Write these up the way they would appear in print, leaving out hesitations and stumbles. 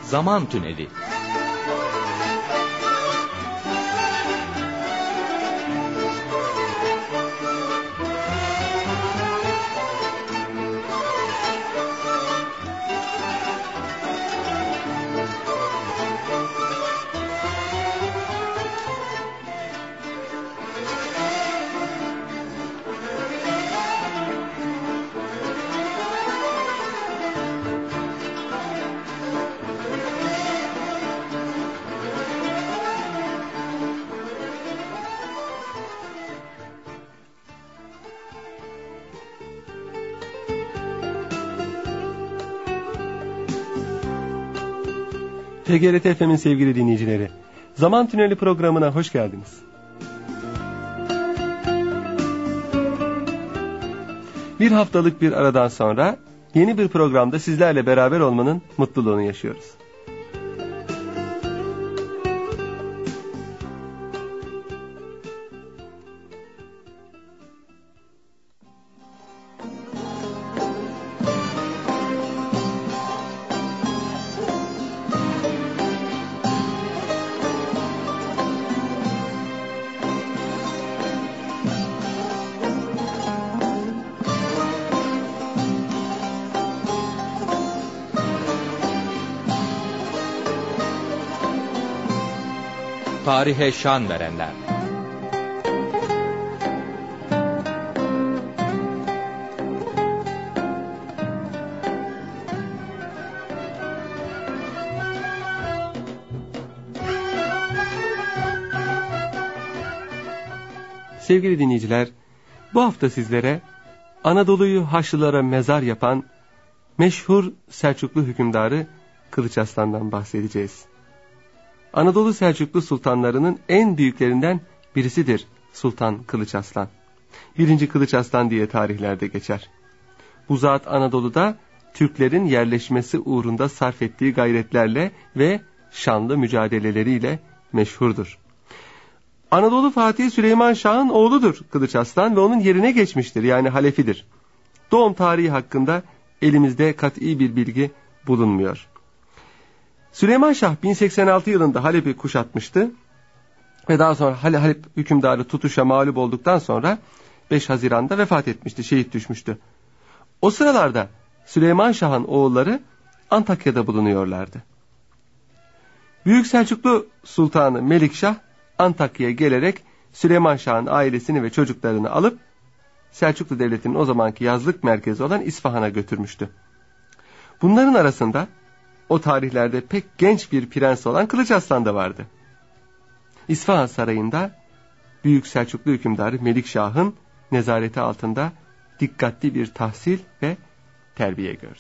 Zaman Tüneli. TGRT FM'in sevgili dinleyicileri, Zaman Tüneli programına hoş geldiniz. Bir haftalık bir aradan sonra yeni bir programda sizlerle beraber olmanın mutluluğunu yaşıyoruz. Tarihe şan verenler. Sevgili dinleyiciler, bu hafta sizlere Anadolu'yu Haçlılara mezar yapan meşhur Selçuklu hükümdarı Kılıç Arslan'dan bahsedeceğiz. Anadolu Selçuklu sultanlarının en büyüklerinden birisidir Sultan Kılıç Arslan. 1. Kılıç Arslan diye tarihlerde geçer. Bu zat Anadolu'da Türklerin yerleşmesi uğrunda sarf ettiği gayretlerle ve şanlı mücadeleleriyle meşhurdur. Anadolu Fatihi Süleyman Şah'ın oğludur Kılıç Arslan ve onun yerine geçmiştir, yani halefidir. Doğum tarihi hakkında elimizde kat'i bir bilgi bulunmuyor. Süleyman Şah 1086 yılında Halep'i kuşatmıştı ve daha sonra Halep hükümdarı Tutuş'a mağlup olduktan sonra 5 Haziran'da vefat etmişti, şehit düşmüştü. O sıralarda Süleyman Şah'ın oğulları Antakya'da bulunuyorlardı. Büyük Selçuklu Sultanı Melikşah Antakya'ya gelerek Süleyman Şah'ın ailesini ve çocuklarını alıp Selçuklu Devleti'nin o zamanki yazlık merkezi olan İsfahan'a götürmüştü. Bunların arasında o tarihlerde pek genç bir prens olan Kılıç Arslan da vardı. İsfahan Sarayı'nda Büyük Selçuklu hükümdarı Melikşah'ın nezareti altında dikkatli bir tahsil ve terbiye gördü.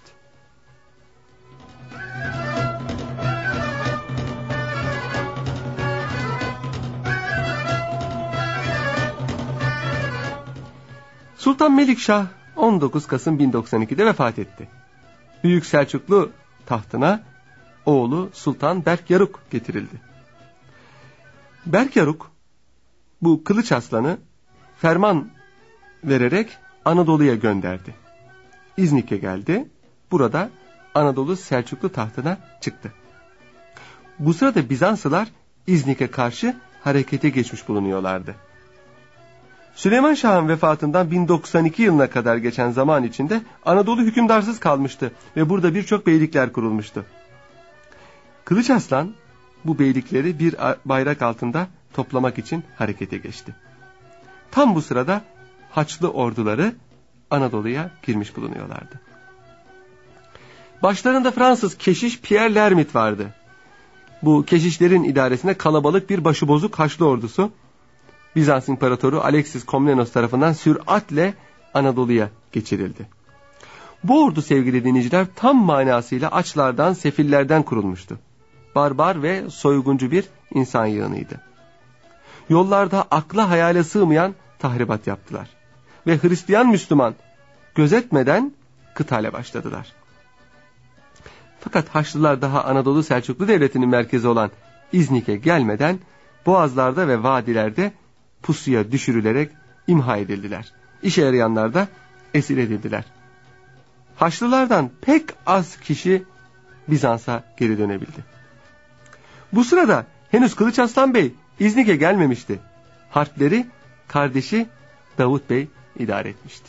Sultan Melikşah 19 Kasım 1092'de vefat etti. Büyük Selçuklu tahtına oğlu Sultan Berkyaruk getirildi. Berkyaruk bu Kılıç Arslan'ı ferman vererek Anadolu'ya gönderdi. İznik'e geldi. Burada Anadolu Selçuklu tahtına çıktı. Bu sırada Bizanslılar İznik'e karşı harekete geçmiş bulunuyorlardı. Süleyman Şah'ın vefatından 1092 yılına kadar geçen zaman içinde Anadolu hükümdarsız kalmıştı ve burada birçok beylikler kurulmuştu. Kılıç Arslan bu beylikleri bir bayrak altında toplamak için harekete geçti. Tam bu sırada Haçlı orduları Anadolu'ya girmiş bulunuyorlardı. Başlarında Fransız keşiş Pierre Lermit vardı. Bu keşişlerin idaresinde kalabalık bir başıbozuk Haçlı ordusu Bizans İmparatoru Alexis Komnenos tarafından süratle Anadolu'ya geçirildi. Bu ordu sevgili dinleyiciler tam manasıyla açlardan, sefillerden kurulmuştu. Barbar ve soyguncu bir insan yığınıydı. Yollarda akla hayale sığmayan tahribat yaptılar. Ve Hristiyan Müslüman gözetmeden kıtale başladılar. Fakat Haçlılar daha Anadolu Selçuklu Devleti'nin merkezi olan İznik'e gelmeden boğazlarda ve vadilerde pusuya düşürülerek imha edildiler. İşe yarayanlar da esir edildiler. Haçlılardan pek az kişi Bizans'a geri dönebildi. Bu sırada henüz Kılıç Arslan Bey İznik'e gelmemişti. Harpleri kardeşi Davut Bey idare etmişti.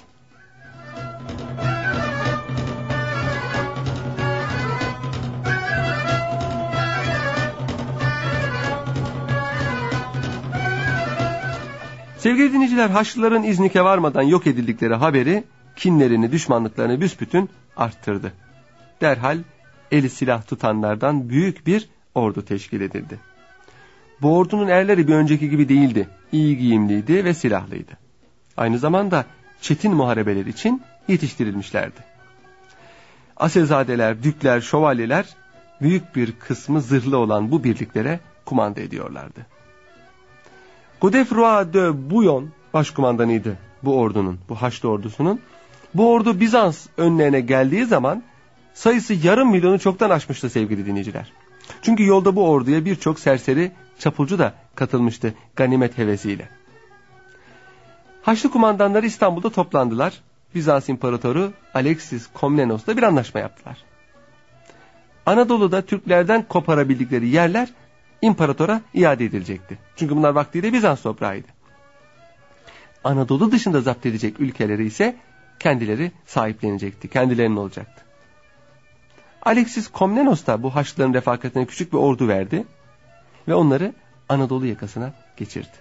Sevgili dinleyiciler, Haçlıların İznik'e varmadan yok edildikleri haberi kinlerini, düşmanlıklarını büsbütün arttırdı. Derhal eli silah tutanlardan büyük bir ordu teşkil edildi. Bu ordunun erleri bir önceki gibi değildi. İyi giyimliydi ve silahlıydı. Aynı zamanda çetin muharebeler için yetiştirilmişlerdi. Asilzadeler, dükler, şövalyeler büyük bir kısmı zırhlı olan bu birliklere kumanda ediyorlardı. Godefroy de Bouillon başkumandanıydı bu ordunun, bu Haçlı ordusunun. Bu ordu Bizans önlerine geldiği zaman sayısı 500.000'ı çoktan aşmıştı sevgili dinleyiciler. Çünkü yolda bu orduya birçok serseri çapulcu da katılmıştı ganimet hevesiyle. Haçlı kumandanları İstanbul'da toplandılar. Bizans İmparatoru Alexis Komnenos'la bir anlaşma yaptılar. Anadolu'da Türklerden koparabildikleri yerler İmparatora iade edilecekti. Çünkü bunlar vaktiyle Bizans toprağıydı. Anadolu dışında zapt edecek ülkeleri ise kendileri sahiplenecekti. Kendilerinin olacaktı. Alexis Komnenos da bu Haçlıların refakatine küçük bir ordu verdi ve onları Anadolu yakasına geçirdi.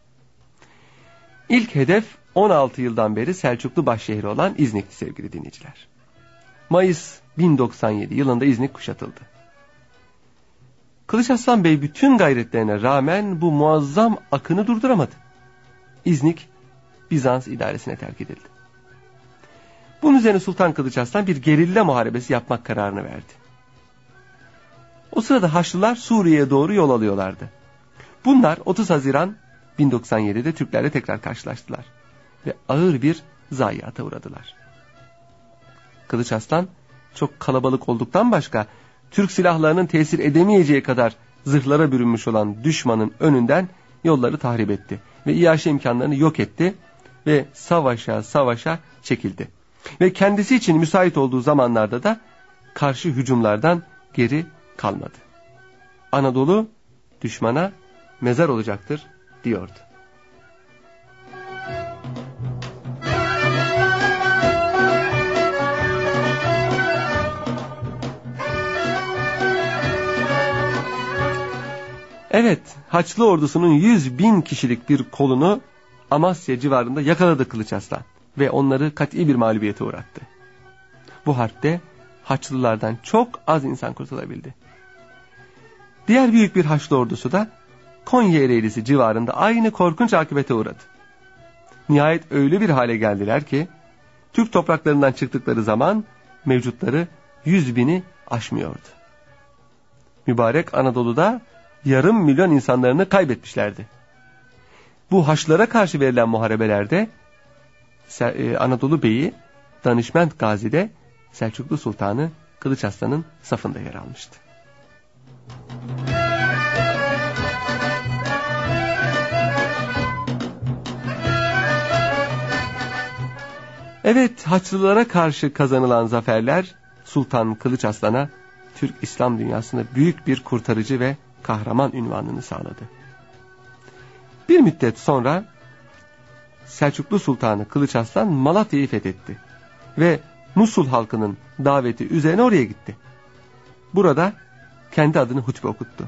İlk hedef 16 yıldan beri Selçuklu başşehri olan İznik'ti sevgili dinleyiciler. Mayıs 1097 yılında İznik kuşatıldı. Kılıç Arslan Bey bütün gayretlerine rağmen bu muazzam akını durduramadı. İznik Bizans idaresine terk edildi. Bunun üzerine Sultan Kılıç Arslan bir gerilla muharebesi yapmak kararını verdi. O sırada Haçlılar Suriye'ye doğru yol alıyorlardı. Bunlar 30 Haziran 1097'de Türklerle tekrar karşılaştılar ve ağır bir zayiata uğradılar. Kılıç Arslan çok kalabalık olduktan başka Türk silahlarının tesir edemeyeceği kadar zırhlara bürünmüş olan düşmanın önünden yolları tahrip etti ve iaşe imkanlarını yok etti ve savaşa çekildi. Ve kendisi için müsait olduğu zamanlarda da karşı hücumlardan geri kalmadı. Anadolu düşmana mezar olacaktır diyordu. Evet, Haçlı ordusunun 100.000 kişilik bir kolunu Amasya civarında yakaladı Kılıç Arslan ve onları kat'i bir mağlubiyete uğrattı. Bu harpte Haçlılardan çok az insan kurtulabildi. Diğer büyük bir Haçlı ordusu da Konya Ereğlisi civarında aynı korkunç akıbete uğradı. Nihayet öyle bir hale geldiler ki Türk topraklarından çıktıkları zaman mevcutları 100.000'i aşmıyordu. Mübarek Anadolu'da 500.000 insanlarını kaybetmişlerdi. Bu Haçlılara karşı verilen muharebelerde Anadolu Bey'i Danışment Gazi'de Selçuklu Sultanı Kılıç Arslan'ın safında yer almıştı. Evet, Haçlılara karşı kazanılan zaferler Sultan Kılıç Arslan'a Türk İslam dünyasında büyük bir kurtarıcı ve kahraman unvanını sağladı. Bir müddet sonra Selçuklu Sultanı Kılıç Arslan Malatya'yı fethetti ve Musul halkının daveti üzerine oraya gitti. Burada kendi adını hutbe okuttu.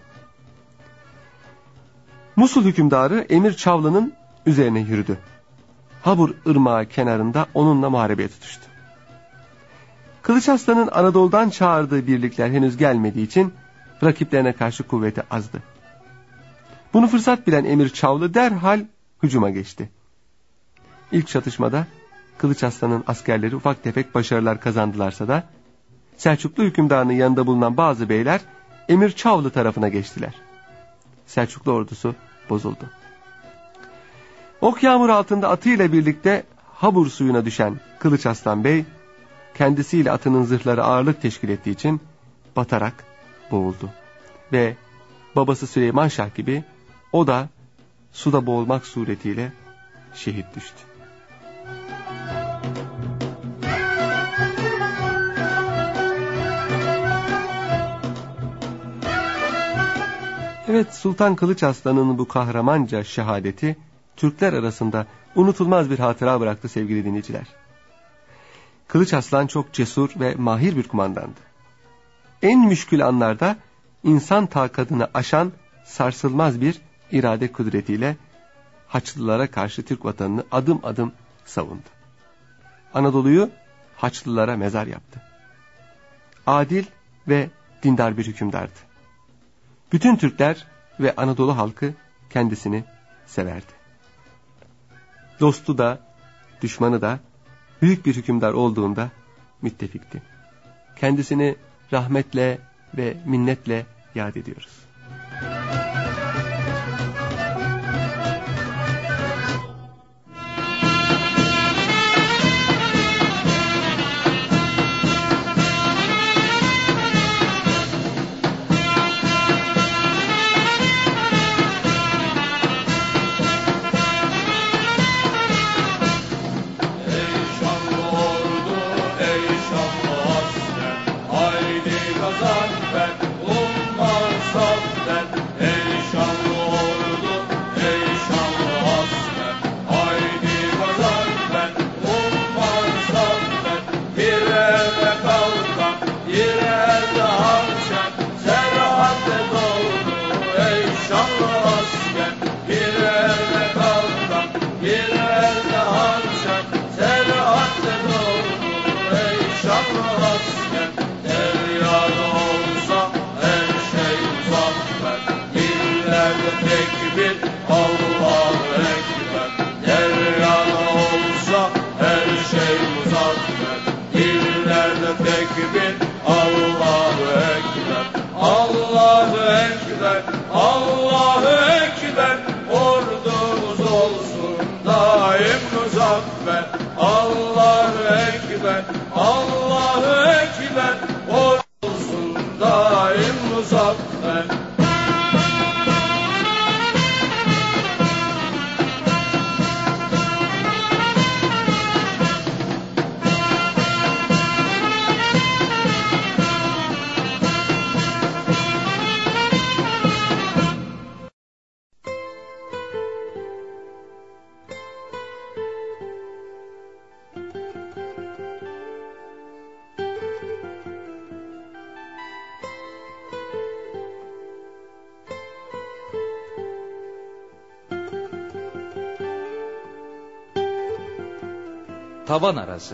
Musul hükümdarı Emir Çavlı'nın üzerine yürüdü. Habur Irmağı kenarında onunla muharebeye tutuştu. Kılıç Arslan'ın Anadolu'dan çağırdığı birlikler henüz gelmediği için rakiplerine karşı kuvveti azdı. Bunu fırsat bilen Emir Çavlı derhal hücuma geçti. İlk çatışmada Kılıç Arslan'ın askerleri ufak tefek başarılar kazandılarsa da Selçuklu hükümdarının yanında bulunan bazı beyler Emir Çavlı tarafına geçtiler. Selçuklu ordusu bozuldu. Ok yağmur altında atıyla birlikte Habur suyuna düşen Kılıç Arslan Bey kendisiyle atının zırhları ağırlık teşkil ettiği için batarak boğuldu. Ve babası Süleyman Şah gibi o da suda boğulmak suretiyle şehit düştü. Evet, Sultan Kılıç Arslan'ın bu kahramanca şehadeti Türkler arasında unutulmaz bir hatıra bıraktı sevgili dinleyiciler. Kılıç Arslan çok cesur ve mahir bir kumandandı. En müşkül anlarda insan takatını aşan sarsılmaz bir irade kudretiyle Haçlılara karşı Türk vatanını adım adım savundu. Anadolu'yu Haçlılara mezar yaptı. Adil ve dindar bir hükümdardı. Bütün Türkler ve Anadolu halkı kendisini severdi. Dostu da, düşmanı da büyük bir hükümdar olduğunda müttefikti. Kendisini rahmetle ve minnetle yad ediyoruz. Tavan arası.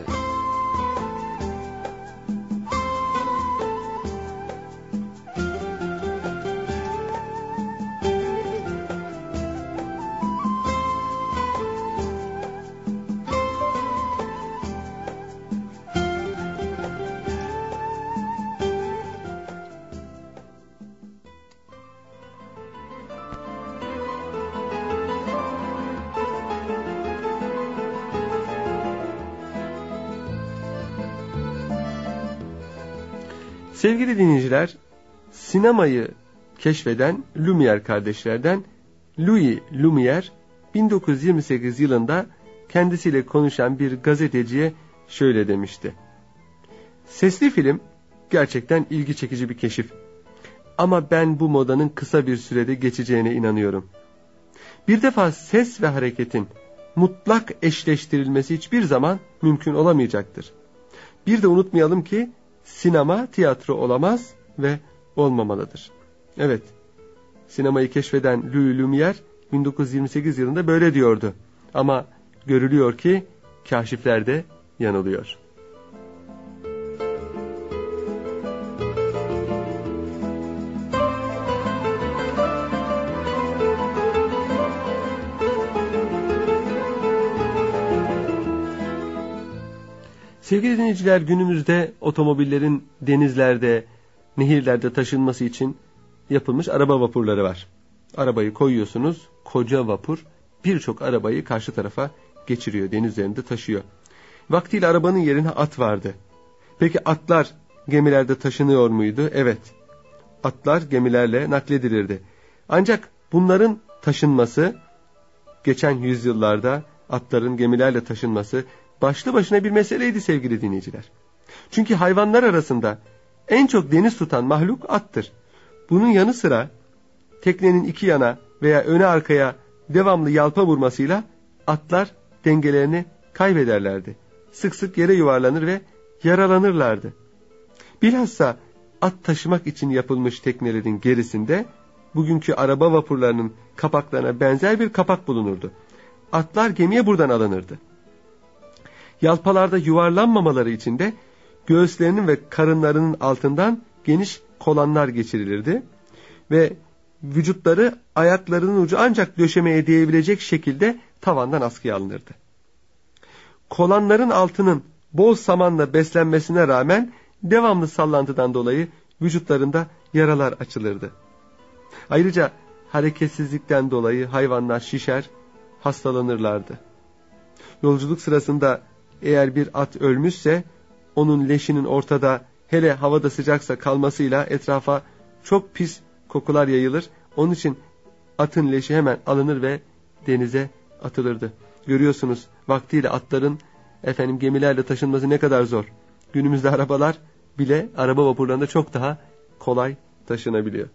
Sevgili dinleyiciler, sinemayı keşfeden Lumière kardeşlerden Louis Lumière 1928 yılında kendisiyle konuşan bir gazeteciye şöyle demişti: "Sesli film gerçekten ilgi çekici bir keşif. Ama ben bu modanın kısa bir sürede geçeceğine inanıyorum. Bir defa ses ve hareketin mutlak eşleştirilmesi hiçbir zaman mümkün olamayacaktır. Bir de unutmayalım ki sinema tiyatro olamaz ve olmamalıdır." Evet, sinemayı keşfeden Louis Lumière 1928 yılında böyle diyordu. Ama görülüyor ki kâşifler de yanılıyor. Sevgili dinleyiciler, günümüzde otomobillerin denizlerde, nehirlerde taşınması için yapılmış araba vapurları var. Arabayı koyuyorsunuz, koca vapur birçok arabayı karşı tarafa geçiriyor, deniz üzerinde taşıyor. Vaktiyle arabanın yerine at vardı. Peki atlar gemilerde taşınıyor muydu? Evet, atlar gemilerle nakledilirdi. Ancak bunların taşınması, geçen yüzyıllarda atların gemilerle taşınması başlı başına bir meseleydi sevgili dinleyiciler. Çünkü hayvanlar arasında en çok deniz tutan mahluk attır. Bunun yanı sıra teknenin iki yana veya öne arkaya devamlı yalpa vurmasıyla atlar dengelerini kaybederlerdi. Sık sık yere yuvarlanır ve yaralanırlardı. Bilhassa at taşımak için yapılmış teknelerin gerisinde bugünkü araba vapurlarının kapaklarına benzer bir kapak bulunurdu. Atlar gemiye buradan alınırdı. Yalpalarda yuvarlanmamaları için de göğüslerinin ve karınlarının altından geniş kolanlar geçirilirdi ve vücutları ayaklarının ucu ancak döşemeye değebilecek şekilde tavandan askıya alınırdı. Kolanların altının bol samanla beslenmesine rağmen devamlı sallantıdan dolayı vücutlarında yaralar açılırdı. Ayrıca hareketsizlikten dolayı hayvanlar şişer, hastalanırlardı. Yolculuk sırasında eğer bir at ölmüşse onun leşinin ortada, hele havada sıcaksa kalmasıyla etrafa çok pis kokular yayılır. Onun için atın leşi hemen alınır ve denize atılırdı. Görüyorsunuz vaktiyle atların gemilerle taşınması ne kadar zor. Günümüzde arabalar bile araba vapurlarında çok daha kolay taşınabiliyor.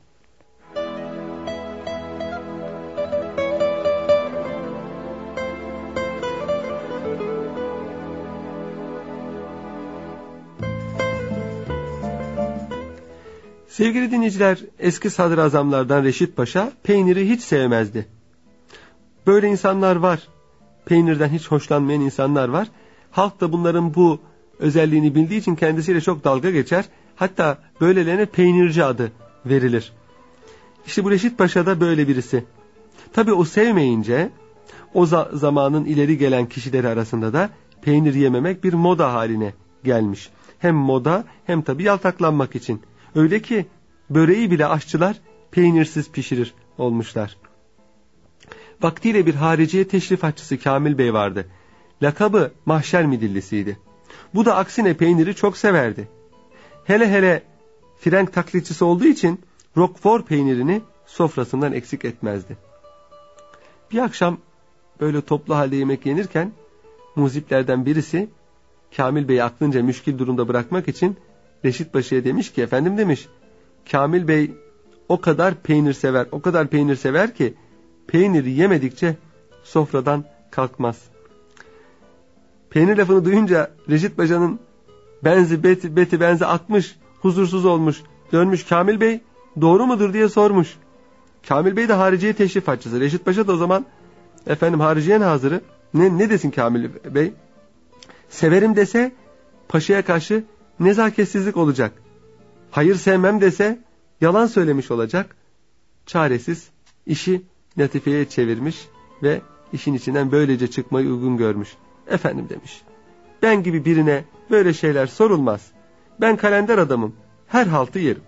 Sevgili dinleyiciler, eski sadrazamlardan Reşit Paşa peyniri hiç sevmezdi. Böyle insanlar var. Peynirden hiç hoşlanmayan insanlar var. Halk da bunların bu özelliğini bildiği için kendisiyle çok dalga geçer. Hatta böylelerine peynirci adı verilir. İşte bu Reşit Paşa da böyle birisi. Tabii o sevmeyince o zamanın ileri gelen kişileri arasında da peynir yememek bir moda haline gelmiş. Hem moda hem tabii yaltaklanmak için. Öyle ki böreği bile aşçılar peynirsiz pişirir olmuşlar. Vaktiyle bir hariciye teşrifatçısı Kamil Bey vardı. Lakabı Mahşer Midillisiydi. Bu da aksine peyniri çok severdi. Hele hele frenk taklitçisi olduğu için Roquefort peynirini sofrasından eksik etmezdi. Bir akşam böyle toplu halde yemek yenirken muziplerden birisi Kamil Bey'i aklınca müşkil durumda bırakmak için Reşit Paşa'ya demiş ki, efendim demiş, Kamil Bey o kadar peynir sever ki peyniri yemedikçe sofradan kalkmaz. Peynir lafını duyunca Reşit Paşa'nın benzi atmış, huzursuz olmuş, dönmüş Kamil Bey doğru mudur diye sormuş. Kamil Bey de hariciye teşrifatçısı. Reşit Paşa da o zaman hariciye hazırı. Ne desin Kamil Bey? Severim dese paşaya karşı nezaketsizlik olacak. Hayır sevmem dese yalan söylemiş olacak. Çaresiz işi latifeye çevirmiş ve işin içinden böylece çıkmayı uygun görmüş. Efendim demiş, ben gibi birine böyle şeyler sorulmaz. Ben kalender adamım, her haltı yerim.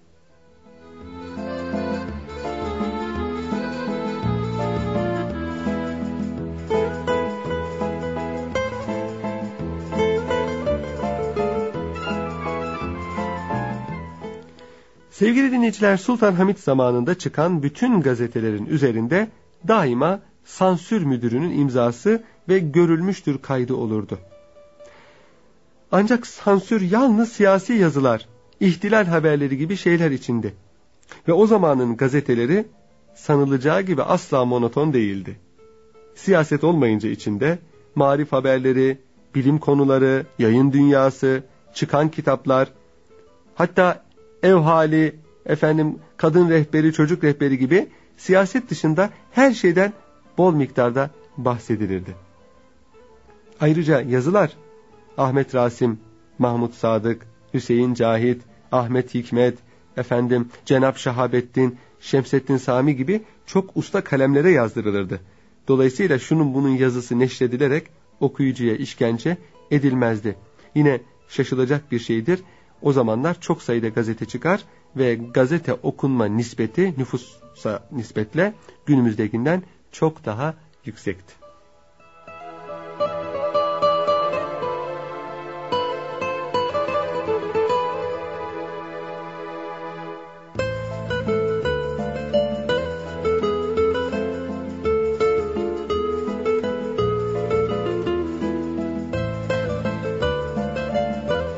Sevgili dinleyiciler, Sultan Hamit zamanında çıkan bütün gazetelerin üzerinde daima sansür müdürünün imzası ve görülmüştür kaydı olurdu. Ancak sansür yalnız siyasi yazılar, ihtilal haberleri gibi şeyler içindi. Ve o zamanın gazeteleri sanılacağı gibi asla monoton değildi. Siyaset olmayınca içinde marif haberleri, bilim konuları, yayın dünyası, çıkan kitaplar, hatta ev hali, kadın rehberi, çocuk rehberi gibi siyaset dışında her şeyden bol miktarda bahsedilirdi. Ayrıca yazılar Ahmet Rasim, Mahmut Sadık, Hüseyin Cahit, Ahmet Hikmet, Cenab Şahabettin, Şemseddin Sami gibi çok usta kalemlere yazdırılırdı. Dolayısıyla şunun bunun yazısı neşredilerek okuyucuya işkence edilmezdi. Yine şaşılacak bir şeydir. O zamanlar çok sayıda gazete çıkar ve gazete okunma nispeti nüfusa nispetle günümüzdekinden çok daha yüksekti.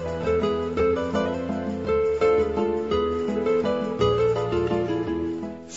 Sevgili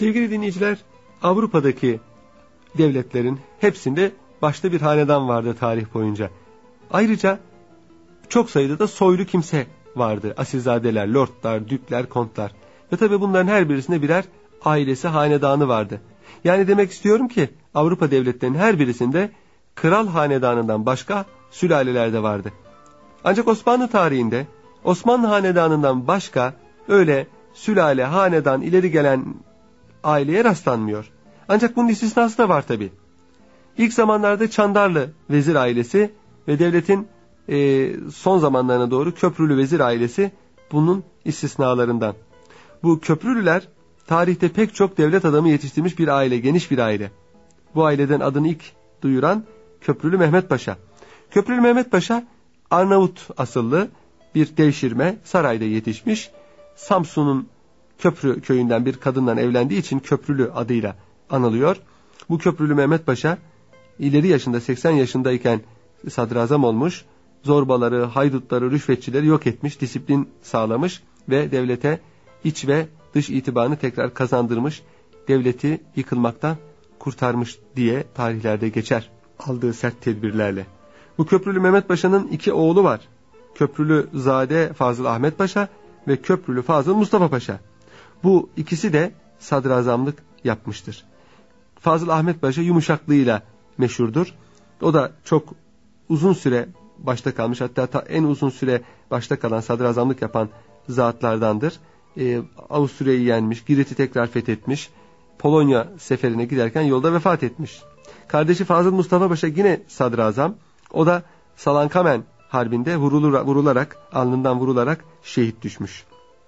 dinleyiciler, Avrupa'daki devletlerin hepsinde başta bir hanedan vardı tarih boyunca. Ayrıca çok sayıda da soylu kimse vardı. Asilzadeler, lordlar, dükler, kontlar. Ve tabii bunların her birisinde birer ailesi, hanedanı vardı. Yani demek istiyorum ki Avrupa devletlerinin her birisinde kral hanedanından başka sülaleler de vardı. Ancak Osmanlı tarihinde Osmanlı hanedanından başka öyle sülale, hanedan ileri gelen aileye rastlanmıyor. Ancak bunun istisnası da var tabii. İlk zamanlarda Çandarlı vezir ailesi ve devletin son zamanlarına doğru Köprülü vezir ailesi bunun istisnalarından. Bu Köprülüler tarihte pek çok devlet adamı yetiştirmiş bir aile, geniş bir aile. Bu aileden adını ilk duyuran Köprülü Mehmet Paşa. Köprülü Mehmet Paşa Arnavut asıllı bir devşirme, sarayda yetişmiş. Samsun'un Köprü köyünden bir kadınla evlendiği için Köprülü adıyla anılıyor. Bu Köprülü Mehmet Paşa ileri yaşında 80 yaşındayken sadrazam olmuş. Zorbaları, haydutları, rüşvetçileri yok etmiş, disiplin sağlamış ve devlete iç ve dış itibarını tekrar kazandırmış, devleti yıkılmaktan kurtarmış diye tarihlerde geçer aldığı sert tedbirlerle. Bu Köprülü Mehmet Paşa'nın 2 oğlu var. Köprülü Zade Fazıl Ahmet Paşa ve Köprülü Fazıl Mustafa Paşa. Bu ikisi de sadrazamlık yapmıştır. Fazıl Ahmet Paşa yumuşaklığıyla meşhurdur. O da çok uzun süre başta kalmış, hatta en uzun süre başta kalan, sadrazamlık yapan zatlardandır. Avusturya'yı yenmiş, Girit'i tekrar fethetmiş, Polonya seferine giderken yolda vefat etmiş. Kardeşi Fazıl Mustafa Paşa yine sadrazam. O da Salankamen Harbi'nde vurularak, alnından vurularak şehit düşmüş.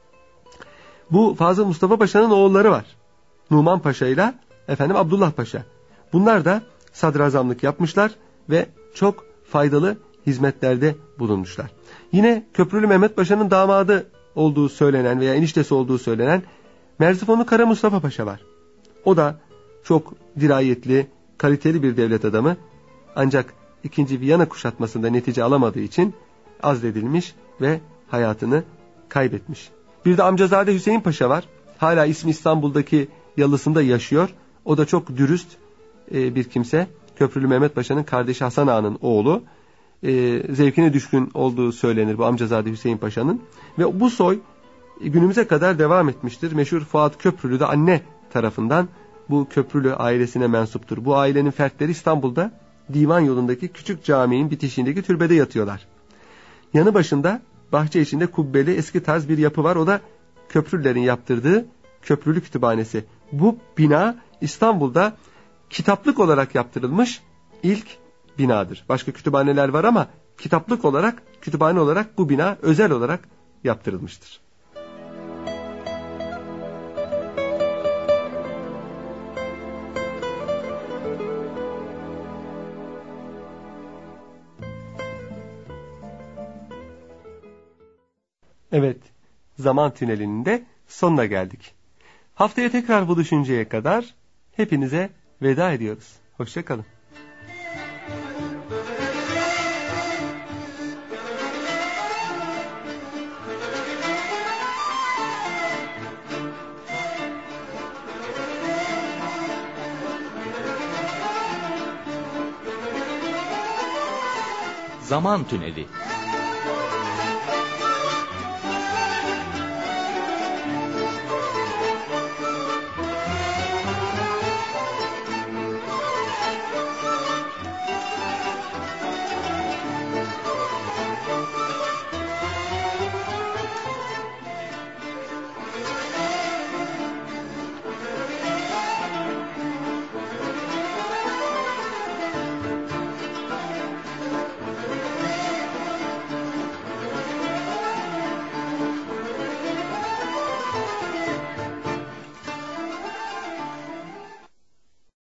Bu Fazıl Mustafa Paşa'nın oğulları var. Numan Paşa ile Abdullah Paşa. Bunlar da sadrazamlık yapmışlar ve çok faydalı hizmetlerde bulunmuşlar. Yine Köprülü Mehmet Paşa'nın damadı olduğu söylenen veya eniştesi olduğu söylenen Merzifonlu Kara Mustafa Paşa var. O da çok dirayetli, kaliteli bir devlet adamı. Ancak 2. Viyana kuşatmasında netice alamadığı için azledilmiş ve hayatını kaybetmiş. Bir de amcazade Hüseyin Paşa var. Hala ismi İstanbul'daki yalısında yaşıyor. O da çok dürüst bir kimse. Köprülü Mehmet Paşa'nın kardeşi Hasan Ağa'nın oğlu. Zevkine düşkün olduğu söylenir bu amcazade Hüseyin Paşa'nın. Ve bu soy günümüze kadar devam etmiştir. Meşhur Fuat Köprülü de anne tarafından bu Köprülü ailesine mensuptur. Bu ailenin fertleri İstanbul'da Divan yolundaki küçük caminin bitişiğindeki türbede yatıyorlar. Yanı başında bahçe içinde kubbeli eski tarz bir yapı var. O da Köprülülerin yaptırdığı Köprülü Kütüphanesi. Bu bina İstanbul'da kitaplık olarak yaptırılmış ilk binadır. Başka kütüphaneler var ama kitaplık olarak, kütüphane olarak bu bina özel olarak yaptırılmıştır. Evet, zaman tünelinin de sonuna geldik. Haftaya tekrar buluşuncaya kadar hepinize veda ediyoruz. Hoşça kalın. Zaman Tüneli.